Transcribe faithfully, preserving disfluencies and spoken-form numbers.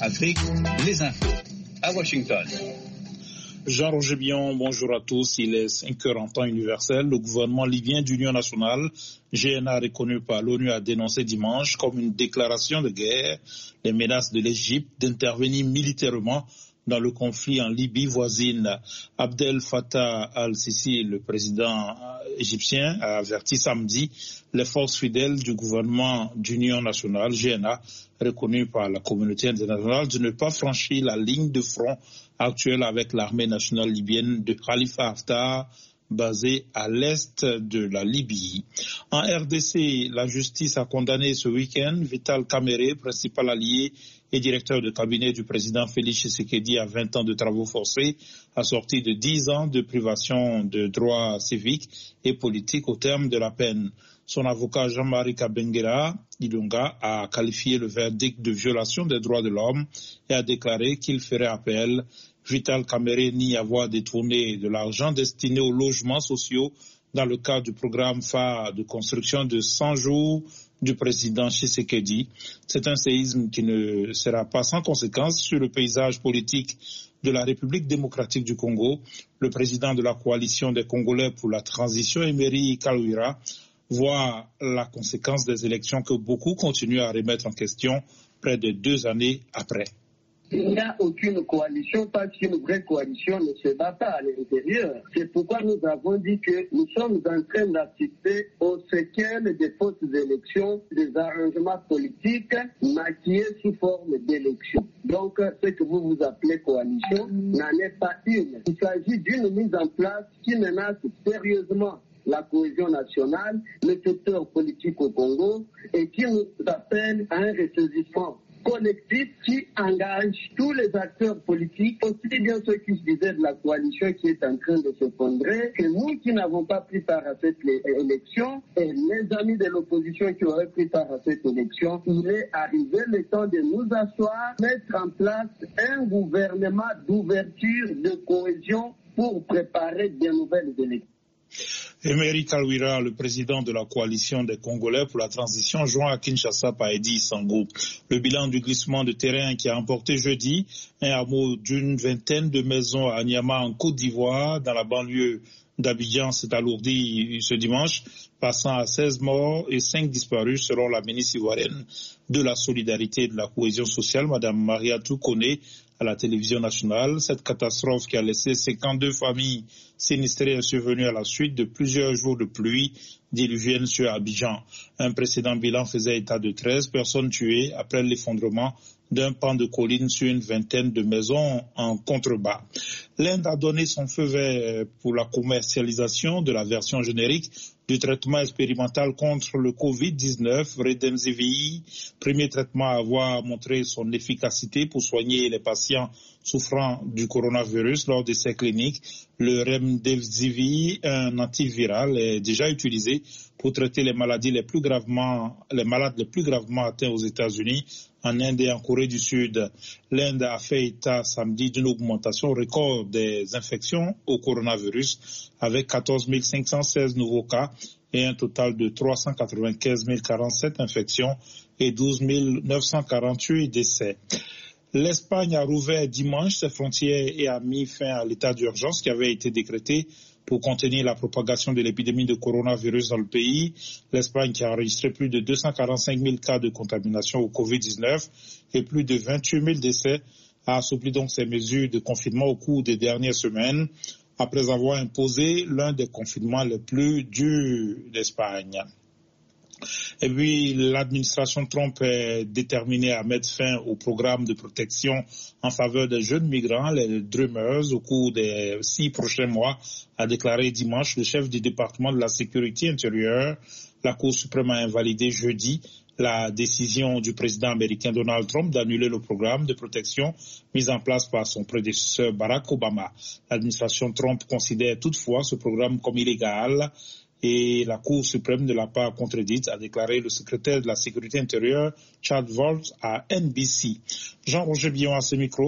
Afrique, les infos à Washington. Jean-Roger Bion, bonjour à tous. Il est cinq heures en temps universel. Le gouvernement libyen d'Union nationale, G N A reconnu par l'ONU, a dénoncé dimanche comme une déclaration de guerre les menaces de l'Égypte d'intervenir militairement dans le conflit en Libye voisine. Abdel Fattah al-Sisi, le président égyptien, a averti samedi les forces fidèles du gouvernement d'Union nationale, G N A, reconnu par la communauté internationale, de ne pas franchir la ligne de front actuelle avec l'armée nationale libyenne de Khalifa Haftar, basée à l'est de la Libye. En R D C, la justice a condamné ce week-end Vital Kamerhe, principal allié et directeur de cabinet du président Félix Tshisekedi, à vingt ans de travaux forcés, assorti de dix ans de privation de droits civiques et politiques au terme de la peine. Son avocat Jean-Marie Kabengera Ilunga a qualifié le verdict de violation des droits de l'homme et a déclaré qu'il ferait appel. Vital Kamerhe nie avoir détourné de l'argent destiné aux logements sociaux dans le cadre du programme phare de construction de cent jours du président Tshisekedi. C'est un séisme qui ne sera pas sans conséquence sur le paysage politique de la République démocratique du Congo. Le président de la coalition des Congolais pour la transition, Emery Kalwira, voit la conséquence des élections que beaucoup continuent à remettre en question près de deux années après. Il n'y a aucune coalition parce qu'une vraie coalition ne se bat pas à l'intérieur. C'est pourquoi nous avons dit que nous sommes en train d'assister aux séquelles des fausses élections, des arrangements politiques maquillés sous forme d'élections. Donc, ce que vous vous appelez coalition n'en est pas une. Il s'agit d'une mise en place qui menace sérieusement la cohésion nationale, le secteur politique au Congo, et qui nous appelle à un ressaisissement collectif qui engage tous les acteurs politiques, aussi bien ceux qui se disaient de la coalition qui est en train de s'effondrer, que nous qui n'avons pas pris part à cette élection, et les amis de l'opposition qui auraient pris part à cette élection. Il est arrivé le temps de nous asseoir, mettre en place un gouvernement d'ouverture, de cohésion pour préparer de nouvelles élections. Emery Kalwira, le président de la coalition des Congolais pour la transition, joint à Kinshasa par Eddy Sango. Le bilan du glissement de terrain qui a emporté jeudi un hameau d'une vingtaine de maisons à Niama en Côte d'Ivoire, dans la banlieue d'Abidjan, s'est alourdi ce dimanche, passant à seize morts et cinq disparus selon la ministre ivoirienne de la solidarité et de la cohésion sociale, Madame Mariatou Kone, à la télévision nationale. Cette catastrophe qui a laissé cinquante-deux familles sinistrées est survenue à la suite de plusieurs jours de pluie diluvienne sur Abidjan. Un précédent bilan faisait état de treize personnes tuées après l'effondrement d'un pan de colline sur une vingtaine de maisons en contrebas. L'Inde a donné son feu vert pour la commercialisation de la version générique du traitement expérimental contre le covid dix-neuf, Remdesivir, premier traitement à avoir montré son efficacité pour soigner les patients souffrant du coronavirus lors d'essais cliniques. Le Remdesivir, un antiviral, est déjà utilisé pour traiter les maladies les plus gravement, les malades les plus gravement atteints aux États-Unis, en Inde et en Corée du Sud. L'Inde a fait état samedi d'une augmentation record des infections au coronavirus avec quatorze mille cinq cent seize nouveaux cas et un total de trois cent quatre-vingt-quinze mille quarante-sept infections et douze mille neuf cent quarante-huit décès. L'Espagne a rouvert dimanche ses frontières et a mis fin à l'état d'urgence qui avait été décrété pour contenir la propagation de l'épidémie de coronavirus dans le pays. L'Espagne, qui a enregistré plus de deux cent quarante-cinq mille cas de contamination au covid dix-neuf et plus de vingt-huit mille décès, a assoupli donc ses mesures de confinement au cours des dernières semaines, après avoir imposé l'un des confinements les plus durs d'Espagne. Et puis, l'administration Trump est déterminée à mettre fin au programme de protection en faveur des jeunes migrants, les Dreamers, au cours des six prochains mois, a déclaré dimanche le chef du département de la sécurité intérieure. La Cour suprême a invalidé jeudi la décision du président américain Donald Trump d'annuler le programme de protection mis en place par son prédécesseur Barack Obama. L'administration Trump considère toutefois ce programme comme illégal. Et la Cour suprême ne l'a pas contredite, a déclaré le secrétaire de la sécurité intérieure, Chad Waltz, à N B C. Jean-Roger Bion à ce micro.